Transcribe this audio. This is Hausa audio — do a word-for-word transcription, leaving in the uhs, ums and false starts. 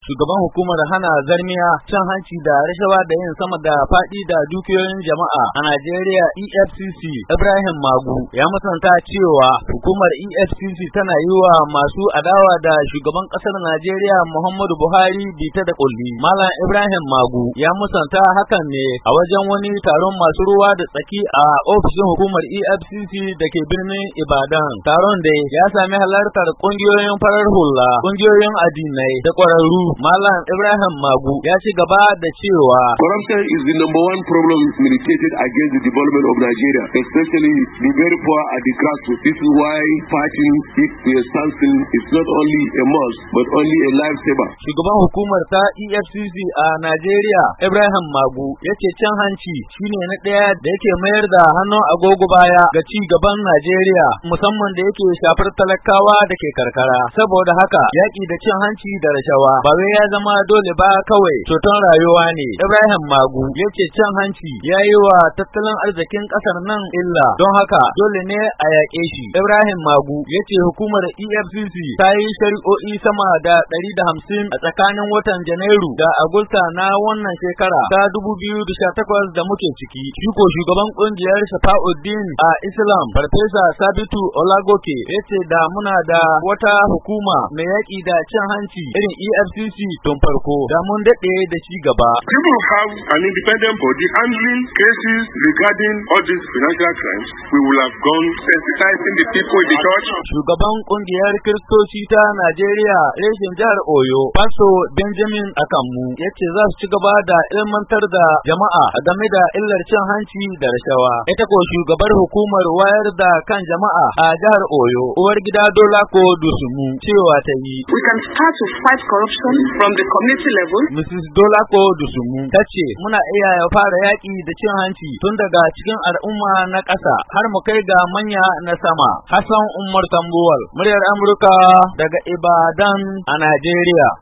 Shugaban hukumar hana zarmiya, cin hanci da rashawa da yin sama da faɗi da dukiyoyin jama'a a Najeriya E F C C Ibrahim Magu ya musanta cewa hukumar E F C C tana yi wa masu adawa da shugaban ƙasar Najeriya Muhammadu Buhari bita da kulli. Malam Ibrahim Magu ya musanta hakan ne a wajen wani taron masu ruwa da tsaki a ofishin hukumar E F C C da ke birnin Ibadan. Taron da ya sami halartar ƙungiyoyin farar hula, ƙungiyoyin addinai da ƙwararru. Malam Ibrahim Magu ya ci gaba da cewa corruption is the number one problem militated against the development of Nigeria, especially the very poor at the grassroots. This is why fighting it to a standstill is not only a must but only a lifesaver. Shugaban hukumar ta E F C C a Najeriya Ibrahim Magu ya ce cin hanci shine na ɗaya da yake mayar da hannun agogo baya ga ci gaban Najeriya, musamman da yake shafar talakawa da ke karkara. Saboda haka yaƙi da cin hanci da rashawa ba wai ya zama dole ba, kawai ceton rayuwa ne. Ibrahim Magu ya ce cin hanci ya yi wa tattalin arzikin ƙasar nan illa, don haka dole ne a yaƙe shi. Ibrahim Magu ya ce hukumar E F C C ta yi shari'o'i sama da ɗari da hamsin a tsakanin watan Janairu da Agusta na wannan shekara ta dubu biyu da sha takwas da muke ciki. Shi ko shugaban ƙungiyar Shafa'uddin a Islam Farfesa Sabitu Olagoke ya ce da muna da wata hukuma mai yaƙi da cin hanci irin E F C C tun farko da mun daɗe da shi gaba. People have an independent body handling cases regarding all these financial crimes. We will have gone sensitizing the people in the church. Shugaban kungiyar Kiristoci ta Najeriya reshen jihar Oyo, Pasto Benjamin Akammu, ya ce za su ci gaba da ilmantar da jama'a game da illar cin hanci da rashawa. Ita ko shugabar hukumar wayar da kan jama'a a jihar Oyo, uwar gida Dolako Dusumu, cewa ta yi. We can start to fight corruption from the community level. Missus Dolako Dusumu ta ce muna iya fara yaƙi da cin hanci tun daga cikin al'umma na ƙasa har mu kai ga manya na sama. Hassan Umar Tambuwal, muryar Amurka daga Ibadan a Najeriya.